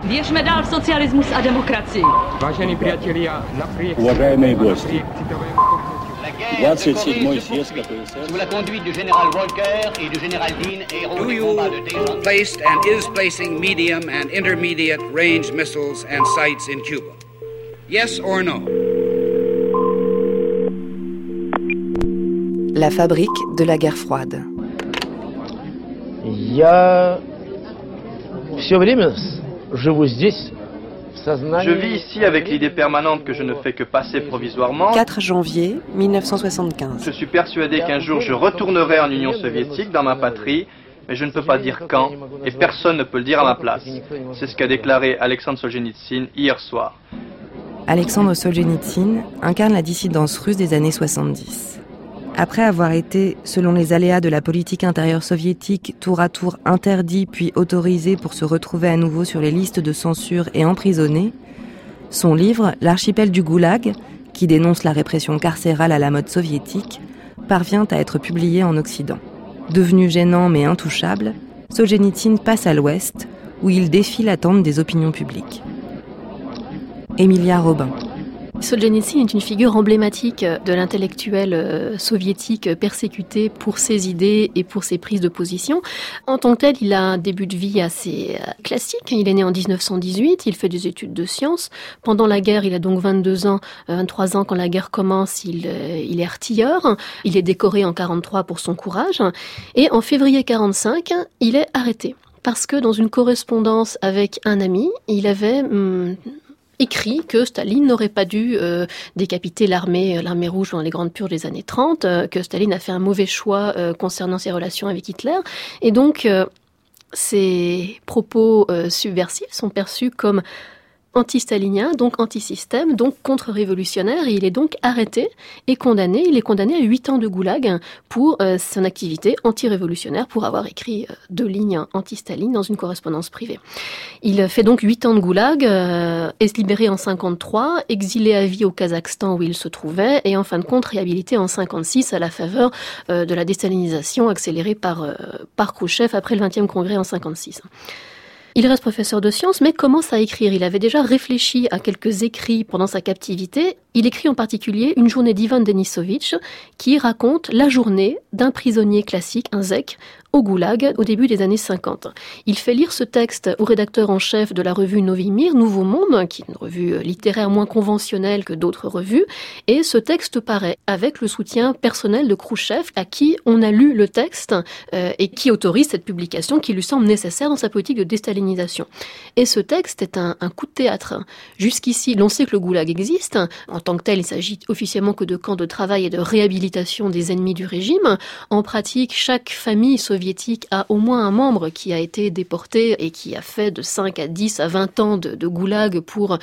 Věřme dál v socialismus a demokracii. Vážení priatelia, napriek Уважаемые гости, citovému kopnutí. 27-й съезд КПСС Sous la conduite du général Walker et du général Dean, héros des You combats de Téhéran. placed and is placing medium and intermediate range missiles and sites in Cuba. Yes or no? La fabrique de la guerre froide. Я все время живу здесь, в сознании. Je vis ici avec l'idée permanente que je ne fais que passer provisoirement. 4 janvier 1975. Je suis persuadé qu'un jour je retournerai en Union soviétique, dans ma patrie, mais je ne peux pas dire quand, et personne ne peut le dire à ma place. C'est ce qu'a déclaré Alexandre Solzhenitsyn hier soir. Alexandre Solzhenitsyn incarne la dissidence russe des années 70. Après avoir été, selon les aléas de la politique intérieure soviétique, tour à tour interdit puis autorisé pour se retrouver à nouveau sur les listes de censure et emprisonné, son livre « L'archipel du Goulag », qui dénonce la répression carcérale à la mode soviétique, parvient à être publié en Occident. Devenu gênant mais intouchable, Solzhenitsyn passe à l'Ouest, où il défie l'attente des opinions publiques. Emilia Robin. Solzhenitsyn est une figure emblématique de l'intellectuel soviétique persécuté pour ses idées et pour ses prises de position. En tant que tel, il a un début de vie assez classique. Il est né en 1918, il fait des études de sciences. Pendant la guerre, il a donc 22 ans, 23 ans quand la guerre commence, il est artilleur. Il est décoré en 43 pour son courage. Et en février 45, il est arrêté. Parce que dans une correspondance avec un ami, il avait écrit que Staline n'aurait pas dû décapiter l'armée rouge dans les grandes purges des années 30, que Staline a fait un mauvais choix concernant ses relations avec Hitler. Et donc, ces propos subversifs sont perçus comme anti-stalinien, donc anti-système, donc contre-révolutionnaire, et il est donc arrêté et condamné. Il est condamné à 8 ans de goulag pour son activité anti-révolutionnaire, pour avoir écrit 2 lignes anti-Staline dans une correspondance privée. Il fait donc 8 ans de goulag, est libéré en 53, exilé à vie au Kazakhstan où il se trouvait, et en fin de compte réhabilité en 56 à la faveur de la déstalinisation accélérée par Khrouchtchev après le 20e congrès en 56. Il reste professeur de sciences, mais commence à écrire. Il avait déjà réfléchi à quelques écrits pendant sa captivité. Il écrit en particulier Une journée d'Ivan Denisovitch, qui raconte la journée d'un prisonnier classique, un zec, au goulag au début des années 50. Il fait lire ce texte au rédacteur en chef de la revue Novi Mir, Nouveau Monde, qui est une revue littéraire moins conventionnelle que d'autres revues, et ce texte paraît avec le soutien personnel de Khrouchtchev, à qui on a lu le texte et qui autorise cette publication qui lui semble nécessaire dans sa politique de déstalinisation. Et ce texte est un coup de théâtre. Jusqu'ici, l'on sait que le goulag existe. En tant que tel, il s'agit officiellement que de camps de travail et de réhabilitation des ennemis du régime. En pratique, chaque famille soviétique a au moins un membre qui a été déporté et qui a fait de 5 à 10 à 20 ans de goulag pour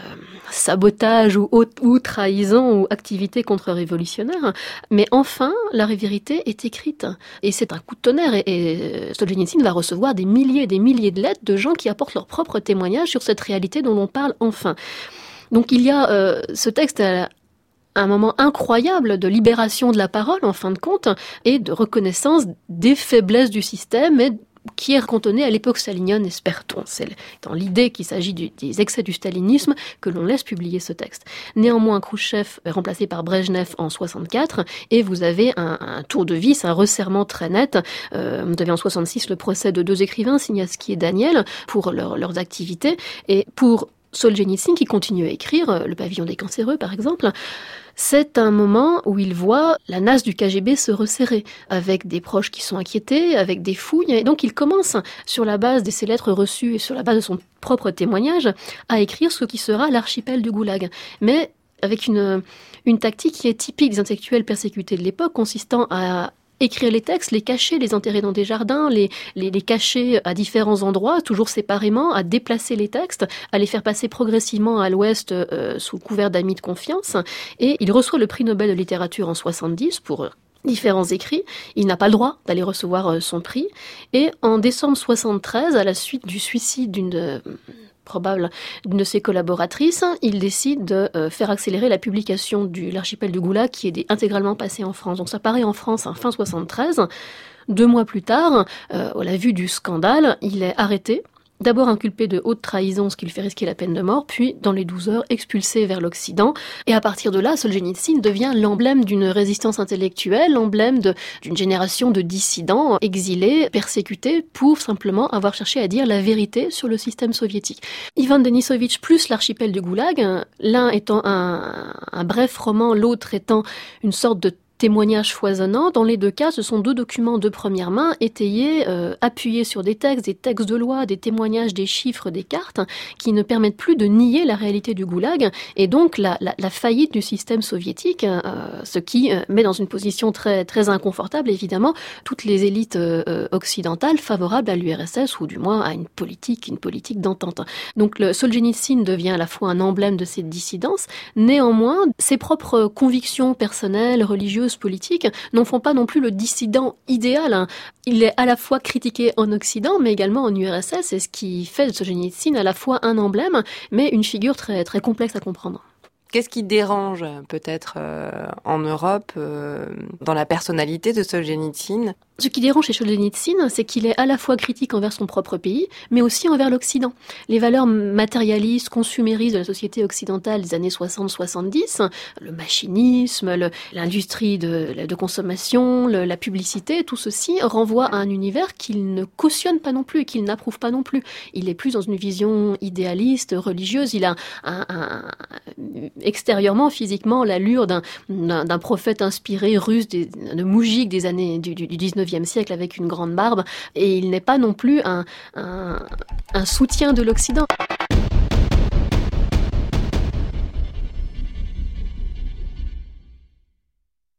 sabotage ou trahison ou activité contre-révolutionnaire. Mais enfin, la vérité est écrite. Et c'est un coup de tonnerre. Et Solzhenitsyn va recevoir des milliers et des milliers de lettres de gens qui apportent leur propre témoignage sur cette réalité dont l'on parle enfin. Donc il y a ce texte un moment incroyable de libération de la parole, en fin de compte, et de reconnaissance des faiblesses du système, et qui est cantonné à l'époque stalinienne, espère-t-on. C'est dans l'idée qu'il s'agit des excès du stalinisme que l'on laisse publier ce texte. Néanmoins, Khrouchtchev est remplacé par Brejnev en 64, et vous avez un tour de vis, un resserrement très net. Vous avez en 66 le procès de 2 écrivains, Signatsky et Daniel, pour leurs activités, et pour Solzhenitsyn, qui continue à écrire, Le pavillon des cancéreux par exemple, c'est un moment où il voit la nasse du KGB se resserrer, avec des proches qui sont inquiétés, avec des fouilles, et donc il commence, sur la base de ses lettres reçues et sur la base de son propre témoignage, à écrire ce qui sera l'archipel du goulag. Mais avec une tactique qui est typique des intellectuels persécutés de l'époque, consistant à écrire les textes, les cacher, les enterrer dans des jardins, les cacher à différents endroits, toujours séparément, à déplacer les textes, à les faire passer progressivement à l'ouest sous couvert d'amis de confiance. Et il reçoit le prix Nobel de littérature en 70 pour différents écrits. Il n'a pas le droit d'aller recevoir son prix. Et en décembre 73, à la suite du suicide d'une de ses collaboratrices, il décide de faire accélérer la publication de l'archipel du Goulag qui est intégralement passé en France. Donc ça paraît en France fin 73. 2 mois plus tard, à la vue du scandale, il est arrêté d'abord inculpé de haute trahison, ce qui lui fait risquer la peine de mort, puis dans les 12 heures expulsé vers l'Occident. Et à partir de là, Solzhenitsyn devient l'emblème d'une résistance intellectuelle, l'emblème d'une génération de dissidents exilés, persécutés, pour simplement avoir cherché à dire la vérité sur le système soviétique. Ivan Denisovitch plus l'archipel du Goulag, l'un étant un bref roman, l'autre étant une sorte de témoignages foisonnants. Dans les deux cas, ce sont deux documents de première main, étayés, appuyés sur des textes de loi, des témoignages, des chiffres, des cartes, qui ne permettent plus de nier la réalité du goulag, et donc la faillite du système soviétique, ce qui met dans une position très, très inconfortable, évidemment, toutes les élites occidentales favorables à l'URSS, ou du moins à une politique d'entente. Donc Solzhenitsyn devient à la fois un emblème de cette dissidence, néanmoins, ses propres convictions personnelles, religieuses, politiques n'en font pas non plus le dissident idéal. Il est à la fois critiqué en Occident, mais également en URSS, et ce qui fait de Solzhenitsyn à la fois un emblème, mais une figure très, très complexe à comprendre. Qu'est-ce qui dérange peut-être en Europe dans la personnalité de Solzhenitsyn ? Ce qui dérange chez Solzhenitsyn, c'est qu'il est à la fois critique envers son propre pays, mais aussi envers l'Occident. Les valeurs matérialistes, consuméristes de la société occidentale des années 60-70, le machinisme, l'industrie de consommation, la publicité, tout ceci renvoie à un univers qu'il ne cautionne pas non plus et qu'il n'approuve pas non plus. Il est plus dans une vision idéaliste, religieuse. Il a extérieurement, physiquement, l'allure d'un prophète inspiré russe, de moujik des années du 19e siècle avec une grande barbe, et il n'est pas non plus un soutien de l'Occident.